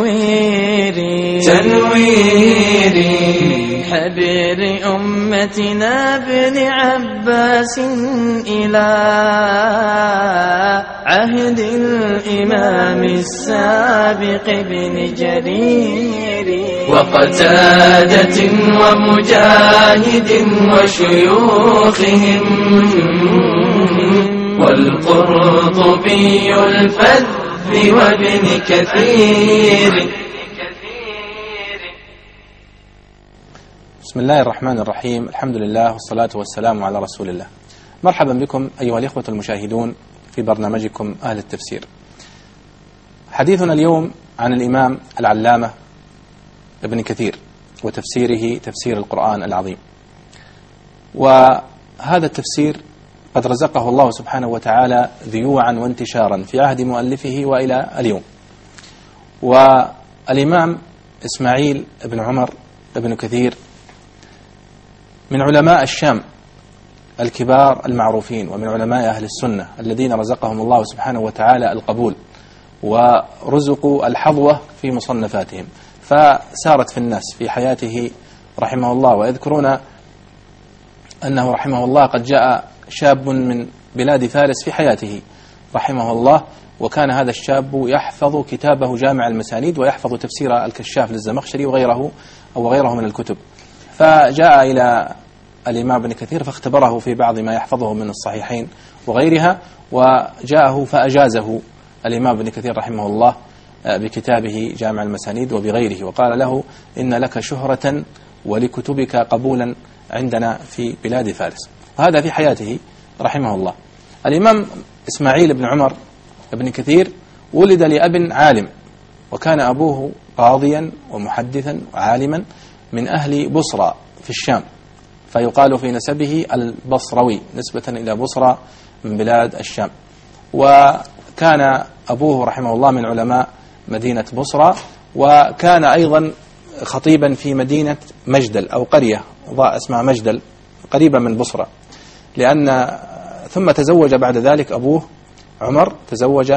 تنويري حبر أمتنا ابن عباس إلى عهد الإمام السابق بن جرير وقتادة ومجاهد وشيوخهم والقرطبي الفذ وابن كثير. بسم الله الرحمن الرحيم. الحمد لله والصلاة والسلام على رسول الله. مرحبا بكم أيها الإخوة المشاهدون في برنامجكم أهل التفسير. حديثنا اليوم عن الإمام العلامة ابن كثير وتفسيره تفسير القرآن العظيم. وهذا التفسير قد رزقه الله سبحانه وتعالى ذيوعا وانتشارا في عهد مؤلفه وإلى اليوم. والإمام إسماعيل بن عمر بن كثير من علماء الشام الكبار المعروفين، ومن علماء أهل السنة الذين رزقهم الله سبحانه وتعالى القبول ورزقوا الحظوة في مصنفاتهم، فسارت في الناس في حياته رحمه الله. ويذكرون أنه رحمه الله قد جاء شاب من بلاد فارس في حياته رحمه الله، وكان هذا الشاب يحفظ كتابه جامع المسانيد ويحفظ تفسير الكشاف للزمخشري وغيره من الكتب. فجاء إلى الإمام ابن كثير فاختبره في بعض ما يحفظه من الصحيحين وغيرها، وجاءه فأجازه الإمام ابن كثير رحمه الله بكتابه جامع المسانيد وبغيره، وقال له: إن لك شهرة ولكتبك قبولا عندنا في بلاد فارس. وهذا في حياته رحمه الله. الإمام إسماعيل بن عمر بن كثير ولد لأب عالم، وكان أبوه قاضيا ومحدثا وعالما من أهل بصرى في الشام، فيقال في نسبه البصروي نسبة إلى بصرى من بلاد الشام. وكان أبوه رحمه الله من علماء مدينة بصرى، وكان أيضا خطيبا في مدينة مجدل أو قرية اسمها مجدل قريبا من بصرى، ثم تزوج بعد ذلك أبوه عمر، تزوج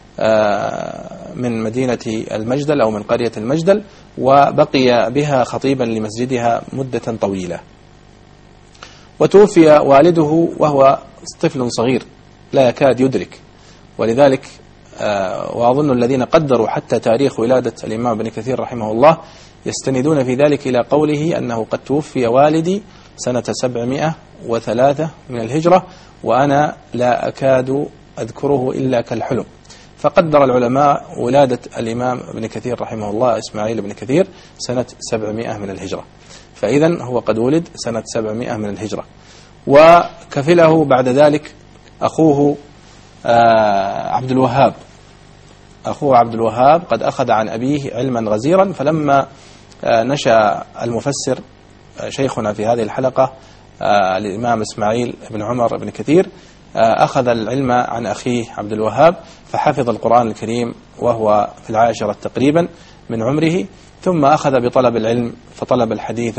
من مدينة المجدل أو من قرية المجدل، وبقي بها خطيبا لمسجدها مدة طويلة. وتوفي والده وهو طفل صغير لا يكاد يدرك، ولذلك وأظن الذين قدروا حتى تاريخ ولادة الإمام ابن كثير رحمه الله يستندون في ذلك إلى قوله أنه قد توفي والدي سنة 703 من الهجرة وأنا لا أكاد أذكره إلا كالحلم. فقدر العلماء ولادة الإمام ابن كثير رحمه الله إسماعيل بن كثير سنة 700 من الهجرة، فإذن هو قد ولد سنة 700 من الهجرة. وكفله بعد ذلك أخوه عبد الوهاب. أخوه عبد الوهاب قد أخذ عن أبيه علما غزيرا، فلما نشأ المفسر شيخنا في هذه الحلقة الإمام إسماعيل بن عمر بن كثير أخذ العلم عن أخيه عبد الوهاب، فحفظ القرآن الكريم وهو في العاشرة تقريبا من عمره، ثم أخذ بطلب العلم فطلب الحديث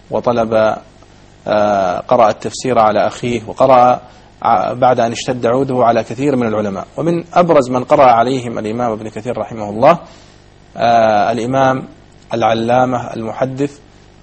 قرأ التفسير على أخيه، وقرأ بعد أن اشتد عوده على كثير من العلماء. ومن أبرز من قرأ عليهم الإمام ابن كثير رحمه الله الإمام العلامة المحدث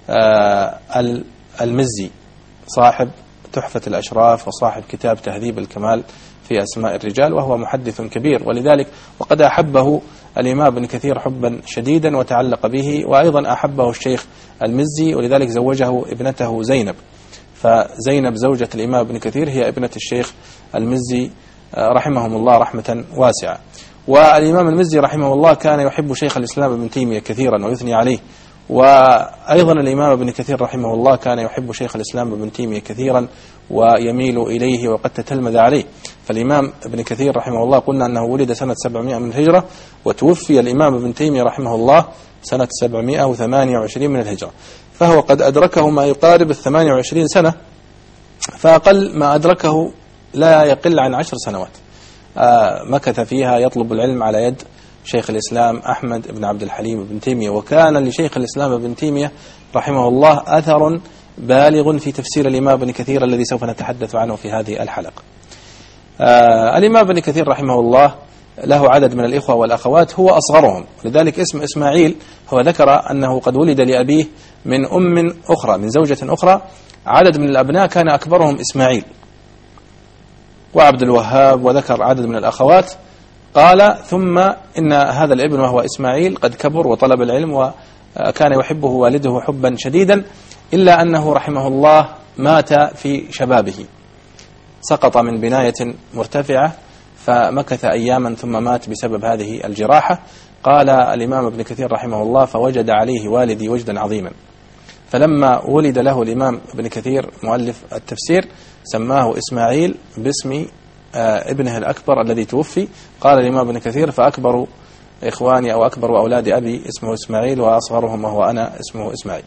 المزي صاحب تحفة الأشراف وصاحب كتاب تهذيب الكمال في أسماء الرجال، وهو محدث كبير، ولذلك وقد أحبه الإمام ابن كثير حبا شديدا وتعلق به، وأيضا أحبه الشيخ المزي، ولذلك زوجه ابنته زينب. فزينب زوجة الإمام ابن كثير هي ابنة الشيخ المزي رحمهم الله رحمة واسعة. والإمام المزي رحمه الله كان يحب شيخ الإسلام ابن تيمية كثيرا ويثني عليه، وأيضا الإمام ابن كثير رحمه الله كان يحب شيخ الإسلام ابن تيمية كثيرا ويميل إليه وقد تتلمذ عليه. فالإمام ابن كثير رحمه الله قلنا أنه ولد سنة 700 من الهجرة، وتوفي الإمام ابن تيمية رحمه الله سنة 728 من الهجرة، فهو قد أدركه ما يقارب 28 سنة، فأقل ما أدركه لا يقل عن 10 سنوات مكث فيها يطلب العلم على يد شيخ الإسلام أحمد بن عبد الحليم بن تيمية. وكان لشيخ الإسلام ابن تيمية رحمه الله أثر بالغ في تفسير الإمام ابن كثير الذي سوف نتحدث عنه في هذه الحلقة. الإمام ابن كثير رحمه الله له عدد من الإخوة والأخوات هو أصغرهم، لذلك اسم إسماعيل هو ذكر أنه قد ولد لأبيه من أم أخرى، من زوجة أخرى، عدد من الأبناء كان أكبرهم إسماعيل وعبد الوهاب، وذكر عدد من الأخوات. قال: ثم إن هذا الابن وهو إسماعيل قد كبر وطلب العلم وكان يحبه والده حبا شديدا، إلا أنه رحمه الله مات في شبابه، سقط من بناية مرتفعة فمكث أياما ثم مات بسبب هذه الجراحة. قال الإمام ابن كثير رحمه الله: فوجد عليه والدي وجدا عظيما، فلما ولد له الإمام ابن كثير مؤلف التفسير سماه إسماعيل باسم ابنه الأكبر الذي توفي. قال الإمام ابن كثير: فأكبر إخواني أو أكبر أولاد أبي اسمه إسماعيل، وأصغرهم وهو أنا اسمه إسماعيل.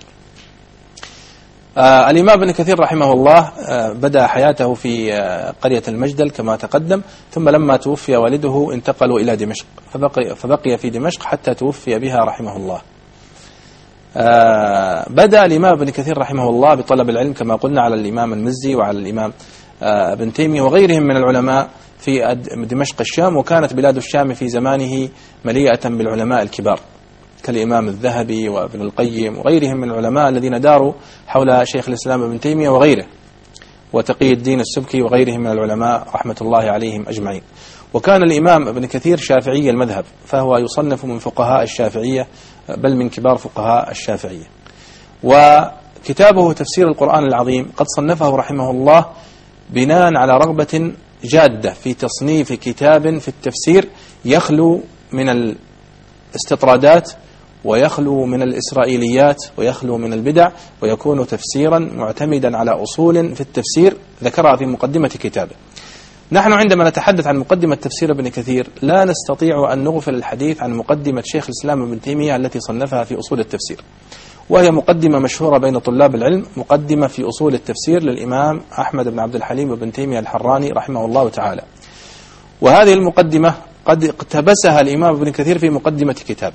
الإمام ابن كثير رحمه الله بدأ حياته في قرية المجدل كما تقدم، ثم لما توفي والده انتقلوا إلى دمشق، فبقي في دمشق حتى توفي بها رحمه الله. بدأ الإمام ابن كثير رحمه الله بطلب العلم كما قلنا على الإمام المزي وعلى الإمام ابن تيمية وغيرهم من العلماء في دمشق الشام، وكانت بلاد الشام في زمانه مليئة بالعلماء الكبار كالإمام الذهبي وابن القيم وغيرهم من العلماء الذين داروا حول شيخ الإسلام ابن تيمية وغيره، وتقي الدين السبكي وغيرهم من العلماء رحمة الله عليهم أجمعين. وكان الإمام ابن كثير شافعي المذهب، فهو يصنف من فقهاء الشافعية، بل من كبار فقهاء الشافعية. وكتابه تفسير القرآن العظيم قد صنفه رحمه الله بناء على رغبة جادة في تصنيف كتاب في التفسير يخلو من الاستطرادات ويخلو من الإسرائيليات ويخلو من البدع، ويكون تفسيرا معتمدا على أصول في التفسير ذكرها في مقدمة كتابه. نحن عندما نتحدث عن مقدمة تفسير ابن كثير لا نستطيع أن نغفل الحديث عن مقدمة شيخ الإسلام ابن تيمية التي صنفها في أصول التفسير، وهي مقدمة مشهورة بين طلاب العلم، مقدمة في أصول التفسير للإمام أحمد بن عبد الحليم بن تيمية الحراني رحمه الله تعالى. وهذه المقدمة قد اقتبسها الإمام ابن كثير في مقدمة كتابه.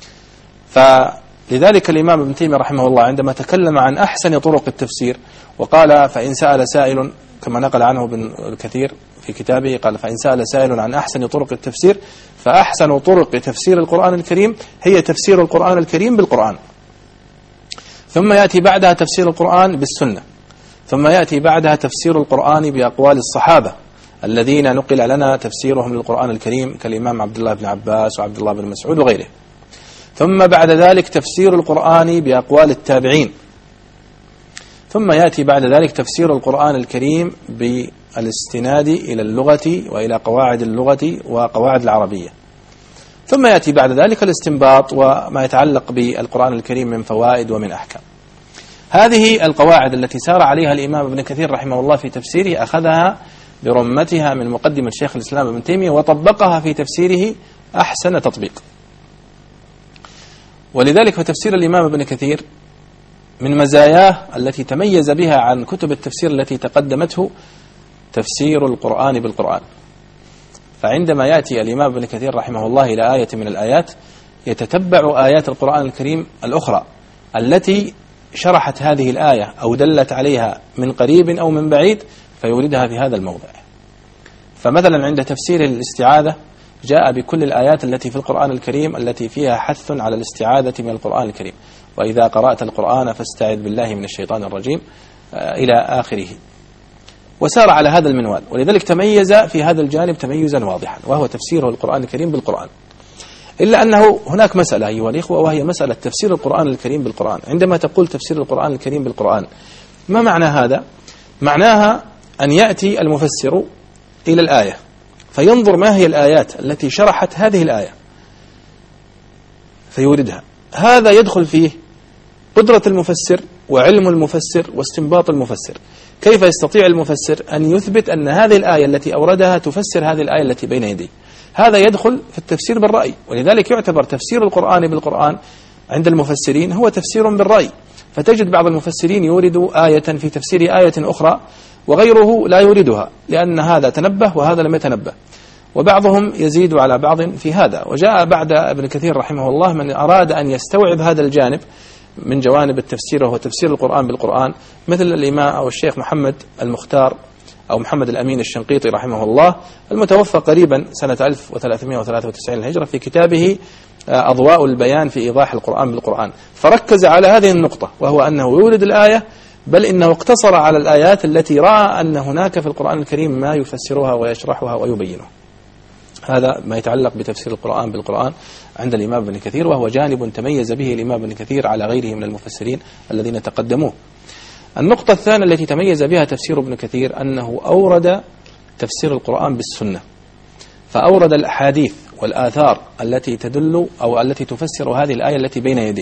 فلذلك الإمام ابن تيمية رحمه الله عندما تكلم عن أحسن طرق التفسير وقال: فإن سأل سائل، كما نقل عنه ابن كثير في كتابه، قال: فإن سأل سائل عن أحسن طرق التفسير فأحسن طرق تفسير القرآن الكريم هي تفسير القرآن الكريم بالقرآن، ثم يأتي بعدها تفسير القرآن بالسنة، ثم يأتي بعدها تفسير القرآن بأقوال الصحابة الذين نقل لنا تفسيرهم للقرآن الكريم كالإمام عبد الله بن عباس وعبد الله بن مسعود وغيره، ثم بعد ذلك تفسير القرآن بأقوال التابعين، ثم يأتي بعد ذلك تفسير القرآن الكريم بالاستناد إلى اللغة وإلى قواعد اللغة وقواعد العربية، ثم يأتي بعد ذلك الاستنباط وما يتعلق بالقرآن الكريم من فوائد ومن أحكام. هذه القواعد التي سار عليها الإمام ابن كثير رحمه الله في تفسيره أخذها برمتها من مقدمة شيخ الإسلام ابن تيمية وطبقها في تفسيره أحسن تطبيق. ولذلك فتفسير الإمام ابن كثير من مزاياه التي تميز بها عن كتب التفسير التي تقدمته تفسير القرآن بالقرآن. فعندما يأتي الإمام ابن كثير رحمه الله إلى آية من الآيات يتتبع آيات القرآن الكريم الأخرى التي شرحت هذه الآية أو دلت عليها من قريب أو من بعيد فيوردها في هذا الموضع. فمثلا عند تفسير الاستعاذة جاء بكل الآيات التي في القرآن الكريم التي فيها حث على الاستعاذة من القرآن الكريم، وإذا قرأت القرآن فاستعذ بالله من الشيطان الرجيم إلى آخره، وسار على هذا المنوال. ولذلك تميز في هذا الجانب تميزا واضحا، وهو تفسيره القرآن الكريم بالقرآن. إلا أنه هناك مسألة أيها الإخوة، وهي مسألة تفسير القرآن الكريم بالقرآن. عندما تقول تفسير القرآن الكريم بالقرآن، ما معنى هذا؟ معناها أن يأتي المفسر إلى الآية فينظر ما هي الآيات التي شرحت هذه الآية فيوردها. هذا يدخل فيه قدرة المفسر وعلم المفسر واستنباط المفسر. كيف يستطيع المفسر أن يثبت أن هذه الآية التي أوردها تفسر هذه الآية التي بين يديه؟ هذا يدخل في التفسير بالرأي. ولذلك يعتبر تفسير القرآن بالقرآن عند المفسرين هو تفسير بالرأي. فتجد بعض المفسرين يورد آية في تفسير آية أخرى وغيره لا يوردها، لأن هذا تنبه وهذا لم يتنبه، وبعضهم يزيد على بعض في هذا. وجاء بعد ابن كثير رحمه الله من أراد أن يستوعب هذا الجانب من جوانب التفسير، وهو تفسير القرآن بالقرآن، مثل الإمام أو الشيخ محمد المختار أو محمد الأمين الشنقيطي رحمه الله، المتوفى قريبا سنة 1393 الهجرة، في كتابه أضواء البيان في إيضاح القرآن بالقرآن، فركز على هذه النقطة، وهو أنه يورد الآية، بل إنه اقتصر على الآيات التي رأى أن هناك في القرآن الكريم ما يفسرها ويشرحها ويبينها. هذا ما يتعلق بتفسير القرآن بالقرآن عند الإمام ابن كثير، وهو جانب تميز به الإمام ابن كثير على غيره من المفسرين الذين تقدموه. النقطة الثانية التي تميز بها تفسير ابن كثير أنه أورد تفسير القرآن بالسنة، فأورد الأحاديث والآثار التي تدل أو التي تفسر هذه الآية التي بين يديه،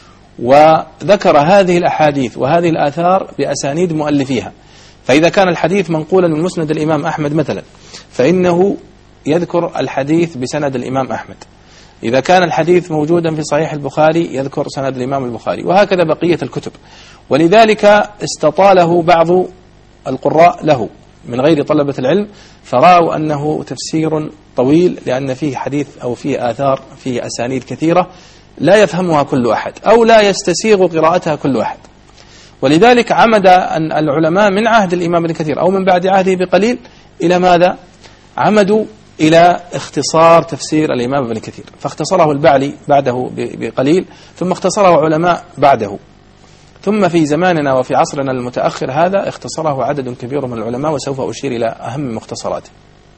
وذكر هذه الأحاديث وهذه الآثار بأسانيد مؤلفيها. فإذا كان الحديث منقولا من مسند الإمام أحمد مثلا، فإنه يذكر الحديث بسند الإمام أحمد. إذا كان الحديث موجودا في صحيح البخاري يذكر سند الإمام البخاري، وهكذا بقية الكتب. ولذلك استطاله بعض القراء له من غير طلبة العلم، فرأوا أنه تفسير طويل، لأن فيه حديث أو فيه آثار فيه أسانيد كثيرة لا يفهمها كل أحد أو لا يستسيغ قراءتها كل أحد. ولذلك عمد أن العلماء من عهد الإمام ابن كثير أو من بعد عهده بقليل إلى ماذا؟ عمدوا إلى اختصار تفسير الإمام ابن كثير، فاختصره البعلي بعده بقليل، ثم اختصره علماء بعده، ثم في زماننا وفي عصرنا المتأخر هذا اختصره عدد كبير من العلماء، وسوف أشير إلى أهم مختصراته.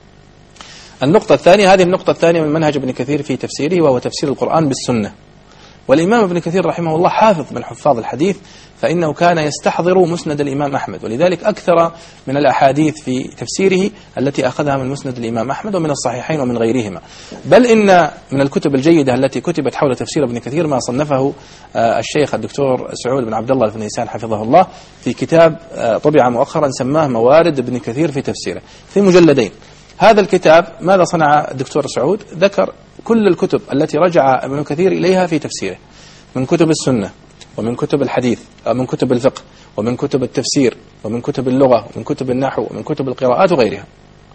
النقطة الثانية، هذه النقطة الثانية من منهج ابن كثير في تفسيره، وهو تفسير القرآن بالسنة. والإمام ابن كثير رحمه الله حافظ من حفاظ الحديث، فإنه كان يستحضر مسند الإمام أحمد، ولذلك أكثر من الأحاديث في تفسيره التي أخذها من مسند الإمام أحمد ومن الصحيحين ومن غيرهما. بل إن من الكتب الجيدة التي كتبت حول تفسير ابن كثير ما صنفه الشيخ الدكتور سعود بن عبد الله الفنيسان حفظه الله في كتاب طبع مؤخرا سماه موارد ابن كثير في تفسيره، في مجلدين. هذا الكتاب ماذا صنع الدكتور سعود؟ ذكر كل الكتب التي رجع ابن كثير إليها في تفسيره، من كتب السنة ومن كتب الحديث ومن كتب الفقه ومن كتب التفسير ومن كتب اللغة ومن كتب النحو ومن كتب القراءات وغيرها.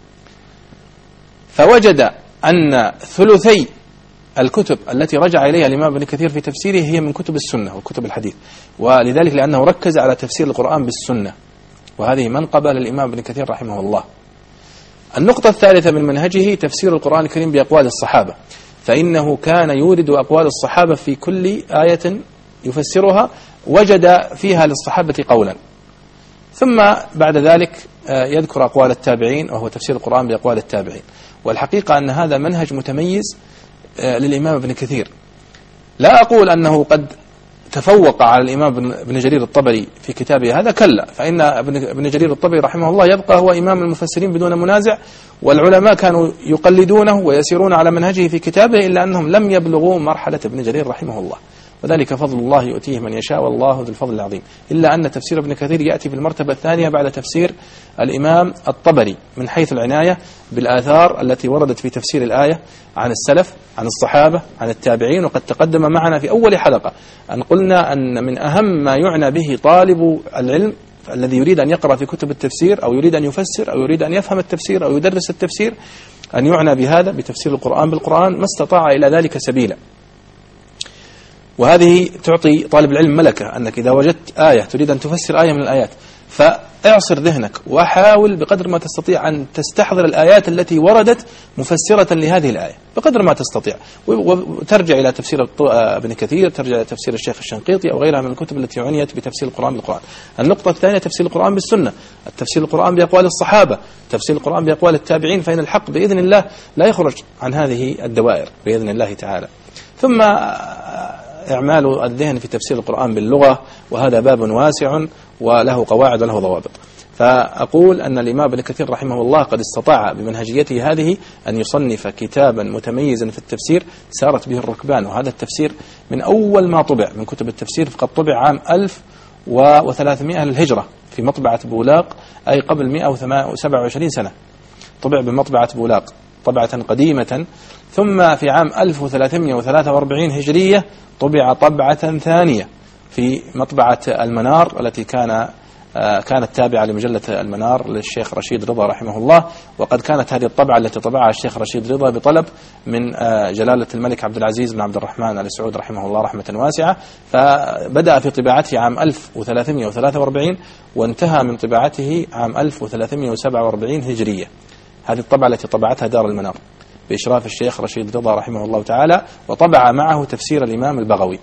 فوجد أن ثلثي الكتب التي رجع إليها الإمام ابن كثير في تفسيره هي من كتب السنة وكتب الحديث، ولذلك لأنه ركز على تفسير القرآن بالسنة، وهذه منقبة للإمام ابن كثير رحمه الله. النقطة الثالثة من منهجه تفسير القرآن الكريم بأقوال الصحابة، فإنه كان يورد أقوال الصحابة في كل آية يفسرها وجد فيها للصحابة قولا، ثم بعد ذلك يذكر أقوال التابعين، وهو تفسير القرآن بأقوال التابعين. والحقيقة أن هذا منهج متميز للإمام ابن كثير. لا أقول أنه قد تفوق على الإمام ابن جرير الطبري في كتابه هذا، كلا، فإن ابن جرير الطبري رحمه الله يبقى هو إمام المفسرين بدون منازع، والعلماء كانوا يقلدونه ويسيرون على منهجه في كتابه، إلا أنهم لم يبلغوا مرحلة ابن جرير رحمه الله، وذلك فضل الله يؤتيه من يشاء والله ذو الفضل العظيم. إلا أن تفسير ابن كثير يأتي في المرتبة الثانية بعد تفسير الإمام الطبري من حيث العناية بالآثار التي وردت في تفسير الآية عن السلف، عن الصحابة، عن التابعين. وقد تقدم معنا في أول حلقة أن قلنا أن من أهم ما يعنى به طالب العلم الذي يريد أن يقرأ في كتب التفسير أو يريد أن يفسر أو يريد أن يفهم التفسير أو يدرس التفسير أن يعنى بهذا، بتفسير القرآن بالقرآن ما استطاع إلى ذلك سبيلا. وهذه تعطي طالب العلم ملكة، أنك إذا وجدت آية تريد أن تفسر آية من الآيات فاعصر ذهنك وحاول بقدر ما تستطيع أن تستحضر الآيات التي وردت مفسرة لهذه الآية بقدر ما تستطيع، وترجع إلى تفسير ابن كثير، ترجع إلى تفسير الشيخ الشنقيطي أو غيرها من الكتب التي عنيت بتفسير القرآن بالقرآن. النقطة الثانية تفسير القرآن بالسنة، تفسير القرآن بأقوال الصحابة، تفسير القرآن بأقوال التابعين، فإن الحق بإذن الله لا يخرج عن هذه الدوائر بإذن الله تعالى. ثم إعمال الذهن في تفسير القرآن باللغة، وهذا باب واسع وله قواعد وله ضوابط. فأقول أن الإمام ابن كثير رحمه الله قد استطاع بمنهجيته هذه أن يصنف كتابا متميزا في التفسير سارت به الركبان. وهذا التفسير من أول ما طبع من كتب التفسير، فقد طبع عام 1300 للهجرة في مطبعة بولاق، أي قبل 127 سنة طبع بمطبعة بولاق طبعة قديمة. ثم في عام 1343 هجرية طبع طبعة ثانية في مطبعة المنار التي كان كانت تابعة لمجلة المنار للشيخ رشيد رضا رحمه الله، وقد كانت هذه الطبعة التي طبعها الشيخ رشيد رضا بطلب من جلالة الملك عبد العزيز بن عبد الرحمن آل سعود رحمه الله رحمة واسعة، فبدأ في طباعته عام 1343 وانتهى من طباعته عام 1347 هجرية. هذه الطبعة التي طبعتها دار المنار بإشراف الشيخ رشيد رضا رحمه الله تعالى، وطبع معه تفسير الإمام البغوي.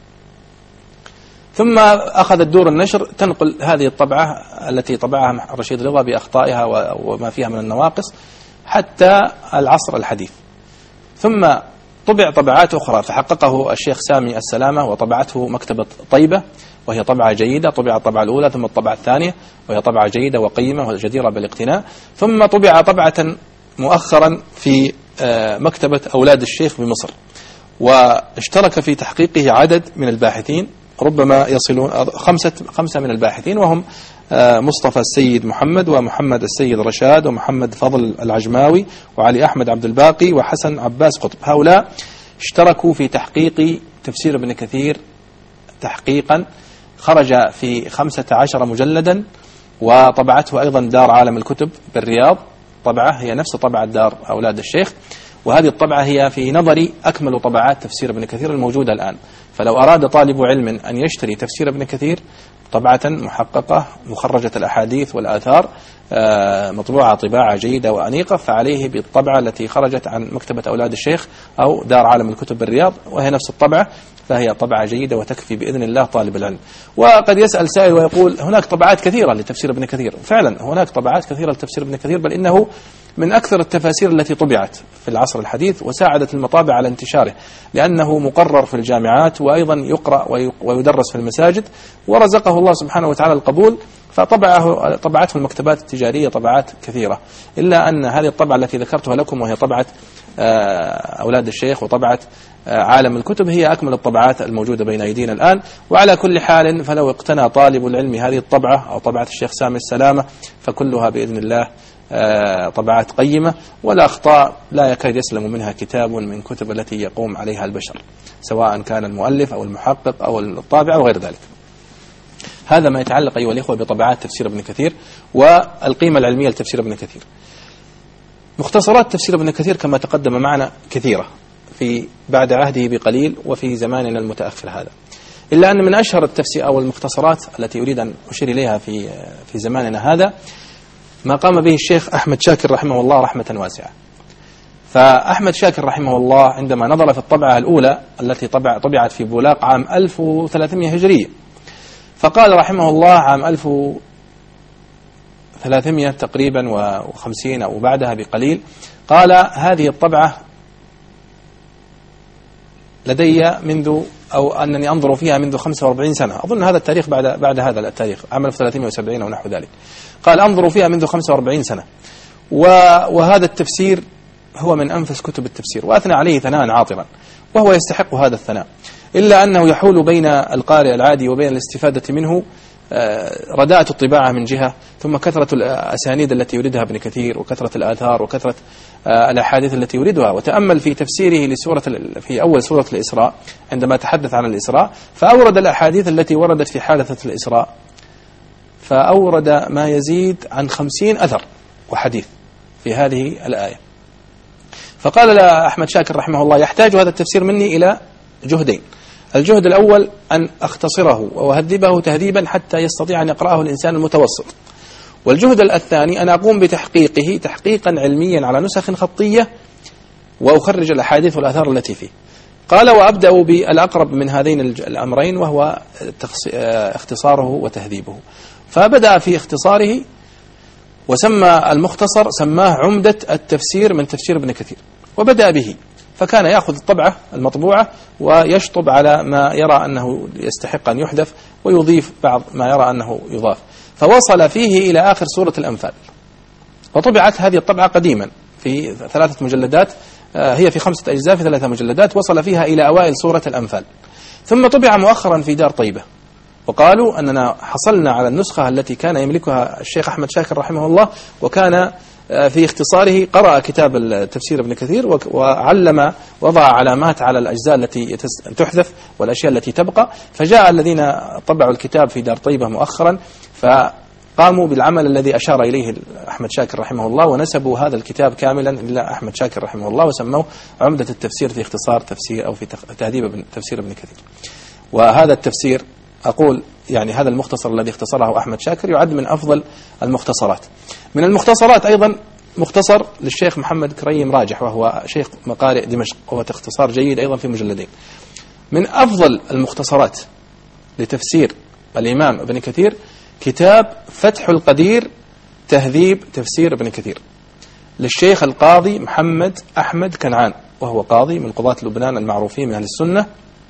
ثم أخذت دور النشر تنقل هذه الطبعة التي طبعها رشيد رضا بأخطائها وما فيها من النواقص حتى العصر الحديث. ثم طبع طبعات أخرى فحققه الشيخ سامي السلامة وطبعته مكتبة طيبة، وهي طبعة جيدة. طبع الطبعة الأولى ثم الطبعة الثانية، وهي طبعة جيدة وقيمة وجديرة بالاقتناء. ثم طبع طبعة مؤخرا في مكتبة أولاد الشيخ بمصر، واشترك في تحقيقه عدد من الباحثين، ربما يصلون خمسة من الباحثين، وهم مصطفى السيد محمد، ومحمد السيد رشاد، ومحمد فضل العجماوي، وعلي أحمد عبد الباقي، وحسن عباس قطب. هؤلاء اشتركوا في تحقيق تفسير ابن كثير تحقيقا، خرج في 15 مجلدا، وطبعته أيضا دار عالم الكتب بالرياض. طبعة هي نفس طبعة دار أولاد الشيخ، وهذه الطبعة هي في نظري أكمل طبعات تفسير ابن كثير الموجودة الآن. فلو أراد طالب علم أن يشتري تفسير ابن كثير طبعة محققة مخرجة الأحاديث والآثار مطبوعة طباعة جيدة وأنيقة، فعليه بالطبعة التي خرجت عن مكتبة أولاد الشيخ أو دار عالم الكتب بالرياض، وهي نفس الطبعة، فهي طبعة جيدة وتكفي بإذن الله طالب العلم. وقد يسأل سائل ويقول هناك طبعات كثيرة لتفسير ابن كثير. فعلا هناك طبعات كثيرة لتفسير ابن كثير، بل إنه من أكثر التفاسير التي طبعت في العصر الحديث، وساعدت المطابع على انتشاره، لأنه مقرر في الجامعات وأيضا يقرأ ويدرس في المساجد، ورزقه الله سبحانه وتعالى القبول، فطبعته المكتبات التجارية طبعات كثيرة. إلا أن هذه الطبعة التي ذكرتها لكم، وهي طبعة أولاد الشيخ وطبعة عالم الكتب، هي أكمل الطبعات الموجودة بين أيدينا الآن. وعلى كل حال فلو اقتنى طالب العلم هذه الطبعة أو طبعة الشيخ سامي السلامة فكلها بإذن الله طبعات قيمة، ولا أخطاء لا يكاد يسلم منها كتاب من كتب التي يقوم عليها البشر، سواء كان المؤلف أو المحقق أو الطابع وغير ذلك. هذا ما يتعلق أيها الإخوة بطبعات تفسير ابن كثير والقيمة العلمية لتفسير ابن كثير. مختصرات تفسير ابن كثير كما تقدم معنا كثيرة في بعد عهده بقليل وفي زماننا المتأخر هذا، إلا أن من أشهر التفسير أو المختصرات التي أريد أن أشير إليها في زماننا هذا ما قام به الشيخ أحمد شاكر رحمه الله رحمة واسعة. فأحمد شاكر رحمه الله عندما نظر في الطبعة الأولى التي طبعت في بولاق عام 1300 هجرية، فقال رحمه الله عام 1300 تقريبا و50 أو بعدها بقليل، قال هذه الطبعة لدي منذ أو أنني أنظر فيها منذ 45 سنة، أظن هذا التاريخ بعد هذا التاريخ عام 1370 أو نحو ذلك. قال أنظر فيها منذ 45 سنة، وهذا التفسير هو من أنفس كتب التفسير، وأثنى عليه ثناء عاطرا، وهو يستحق هذا الثناء، إلا أنه يحول بين القارئ العادي وبين الاستفادة منه رداءة الطباعة من جهة، ثم كثرة الأسانيد التي يريدها ابن كثير، وكثرة الآثار، وكثرة الأحاديث التي يريدها. وتأمل في تفسيره في أول سورة الإسراء عندما تحدث عن الإسراء، فأورد الأحاديث التي وردت في حادثة الإسراء، فأورد ما يزيد عن 50 أثر وحديث في هذه الآية. فقال أحمد شاكر رحمه الله يحتاج هذا التفسير مني إلى جهدين. الجهد الأول أن أختصره وأهذبه تهذيبا حتى يستطيع أن يقرأه الإنسان المتوسط، والجهد الثاني أن أقوم بتحقيقه تحقيقا علميا على نسخ خطية وأخرج الأحاديث والآثار التي فيه. قال وأبدأ بالأقرب من هذين الأمرين، وهو اختصاره وتهذيبه. فبدأ في اختصاره، وسمى المختصر سماه عمدة التفسير من تفسير ابن كثير، وبدأ به. فكان يأخذ الطبعة المطبوعة ويشطب على ما يرى أنه يستحق أن يحذف، ويضيف بعض ما يرى أنه يضاف، فوصل فيه إلى آخر سورة الأنفال. وطبعت هذه الطبعة قديما في 3 مجلدات، هي في 5 أجزاء في 3 مجلدات، وصل فيها إلى أوائل سورة الأنفال. ثم طبع مؤخرا في دار طيبة، وقالوا أننا حصلنا على النسخة التي كان يملكها الشيخ أحمد شاكر رحمه الله، وكان في اختصاره قرأ كتاب التفسير ابن كثير وعلم وضع علامات على الأجزاء التي تحذف والأشياء التي تبقى. فجاء الذين طبعوا الكتاب في دار طيبة مؤخرا قاموا بالعمل الذي أشار إليه أحمد شاكر رحمه الله، ونسبوا هذا الكتاب كاملا إلى أحمد شاكر رحمه الله، وسموه عمدة التفسير في اختصار تفسير أو في تهذيب تفسير ابن كثير. وهذا التفسير أقول يعني هذا المختصر الذي اختصره أحمد شاكر يعد من أفضل المختصرات. من المختصرات أيضا مختصر للشيخ محمد كريم راجح، وهو شيخ مقارئ دمشق، وهو اختصار جيد أيضا في مجلدين. من أفضل المختصرات لتفسير الإمام ابن كثير كتاب فتح القدير تهذيب تفسير ابن كثير للشيخ القاضي محمد أحمد كنعان، وهو قاضي من قضاة لبنان المعروفين من أهل السنة.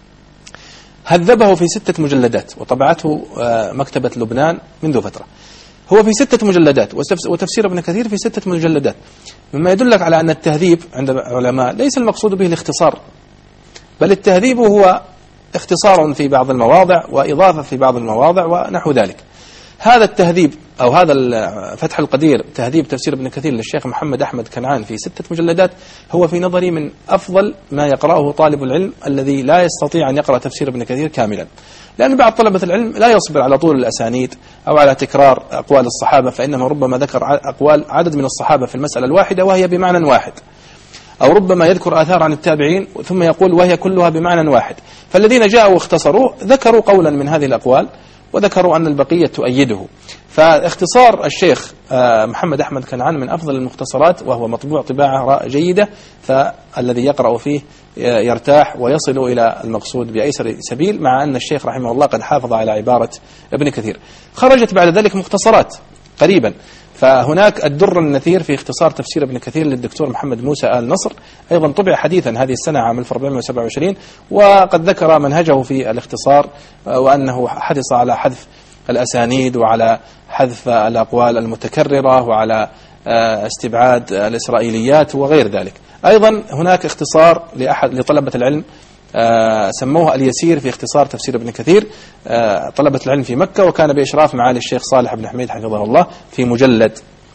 هذبه في 6 مجلدات، وطبعته مكتبة لبنان منذ فترة. هو في 6 مجلدات، وتفسير ابن كثير في 6 مجلدات، مما يدلك على أن التهذيب عند العلماء ليس المقصود به الاختصار، بل التهذيب هو اختصار في بعض المواضع وإضافة في بعض المواضع ونحو ذلك. هذا التهذيب أو هذا فتح القدير تهذيب تفسير ابن كثير للشيخ محمد أحمد كنعان في 6 مجلدات هو في نظري من أفضل ما يقرأه طالب العلم الذي لا يستطيع أن يقرأ تفسير ابن كثير كاملا، لأن بعض طلبة العلم لا يصبر على طول الأسانيد أو على تكرار أقوال الصحابة، فإنه ربما ذكر أقوال عدد من الصحابة في المسألة الواحدة وهي بمعنى واحد، أو ربما يذكر آثار عن التابعين ثم يقول وهي كلها بمعنى واحد. فالذين جاءوا واختصروا ذكروا قولا من هذه الأقوال وذكروا أن البقية تؤيده. فاختصار الشيخ محمد أحمد كنعان من أفضل المختصرات، وهو مطبوع طباعة جيدة، فالذي يقرأ فيه يرتاح ويصل إلى المقصود بأيسر سبيل، مع أن الشيخ رحمه الله قد حافظ على عبارة ابن كثير. خرجت بعد ذلك مختصرات قريبا، فهناك الدر النثير في اختصار تفسير ابن كثير للدكتور محمد موسى آل نصر، أيضا طبع حديثا هذه السنة عام 1427، وقد ذكر منهجه في الاختصار، وأنه حرص على حذف الأسانيد وعلى حذف الأقوال المتكررة وعلى استبعاد الإسرائيليات وغير ذلك. أيضا هناك اختصار لطلبة العلم سموه اليسير في اختصار تفسير ابن كثير، طلبة العلم في مكة، وكان بإشراف معالي الشيخ صالح بن حميد حفظه الله في مجلد.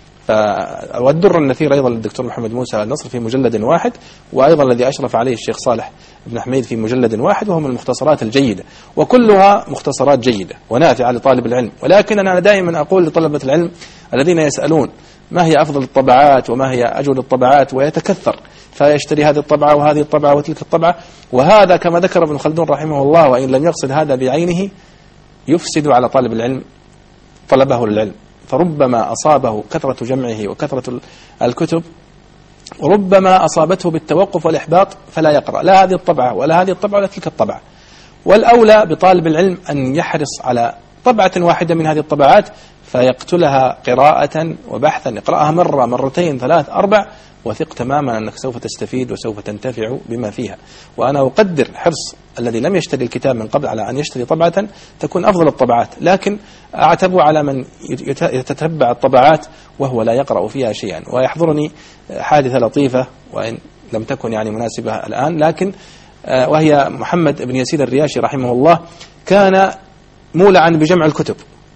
والدر النثير أيضا للدكتور محمد موسى النصر في مجلد واحد، وأيضا الذي أشرف عليه الشيخ صالح بن حميد في مجلد واحد، وهم المختصرات الجيدة، وكلها مختصرات جيدة ونافعة لطالب العلم. ولكن أنا دائما أقول لطلبة العلم الذين يسألون ما هي أفضل الطبعات وما هي أجود الطبعات، ويتكثر فيشتري هذه الطبعة وهذه الطبعة وتلك الطبعة، وهذا كما ذكر ابن خلدون رحمه الله، وإن لم يقصد هذا بعينه، يفسد على طالب العلم طلبه للعلم. فربما أصابه كثرة جمعه وكثرة الكتب، وربما أصابته بالتوقف والإحباط فلا يقرأ لا هذه الطبعة ولا هذه الطبعة ولا تلك الطبعة. والأولى بطالب العلم أن يحرص على طبعة واحدة من هذه الطبعات فيقتلها قراءة وبحثا، يقرأها مرة مرتين 3 4، وثق تماما أنك سوف تستفيد وسوف تنتفع بما فيها. وأنا أقدر حرص الذي لم يشتري الكتاب من قبل على أن يشتري طبعة تكون أفضل الطبعات، لكن أعتب على من يتتبع الطبعات وهو لا يقرأ فيها شيئا. ويحضرني حادثة لطيفة وإن لم تكن يعني مناسبة الآن، لكن وهي محمد بن يزيد الرياشي رحمه الله كان مولعا بجمع الكتب،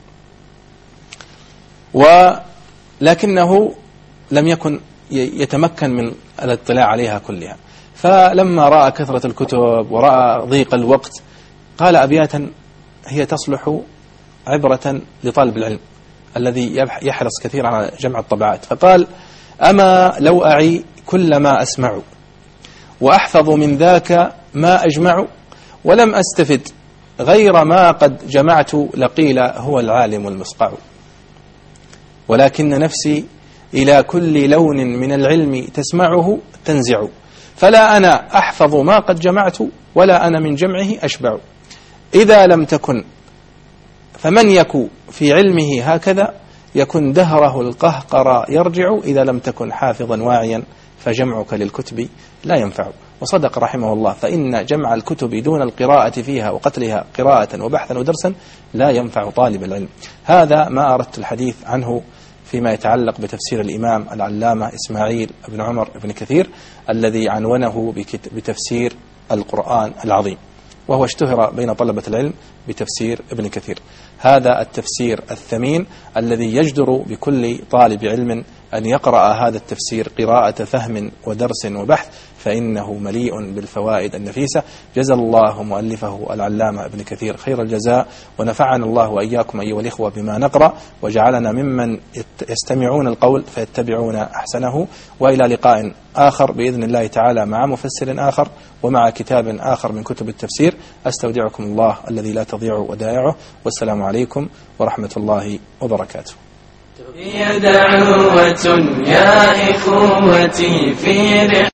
ولكنه لم يكن يتمكن من الاطلاع عليها كلها. فلما رأى كثرة الكتب ورأى ضيق الوقت قال أبياتا هي تصلح عبرة لطالب العلم الذي يحرص كثيرا على جمع الطبعات. فقال: أما لو أعي كل ما أسمع وأحفظ من ذاك ما أجمع، ولم أستفد غير ما قد جمعت لقيل هو العالم المصقع، ولكن نفسي إلى كل لون من العلم تسمعه تنزع، فلا أنا أحفظ ما قد جمعت ولا أنا من جمعه أشبع، إذا لم تكن فمن يكو في علمه هكذا يكن دهره القهقر يرجع، إذا لم تكن حافظا واعيا فجمعك للكتب لا ينفع. وصدق رحمه الله، فإن جمع الكتب دون القراءة فيها وقتلها قراءة وبحثا ودرسا لا ينفع طالب العلم. هذا ما أردت الحديث عنه فيما يتعلق بتفسير الإمام العلامة إسماعيل بن عمر بن كثير الذي عنونه بتفسير القرآن العظيم، وهو اشتهر بين طلبة العلم بتفسير ابن كثير. هذا التفسير الثمين الذي يجدر بكل طالب علم أن يقرأ هذا التفسير قراءة فهم ودرس وبحث، فإنه مليء بالفوائد النفيسة. جزا الله مؤلفه العلامة ابن كثير خير الجزاء، ونفعنا الله وإياكم أيها الإخوة بما نقرأ، وجعلنا ممن يستمعون القول فيتبعون أحسنه. وإلى لقاء آخر بإذن الله تعالى مع مفسر آخر ومع كتاب آخر من كتب التفسير. أستودعكم الله الذي لا تضيع ودائعه، والسلام عليكم ورحمة الله وبركاته. هي دعوة يا إخوتي في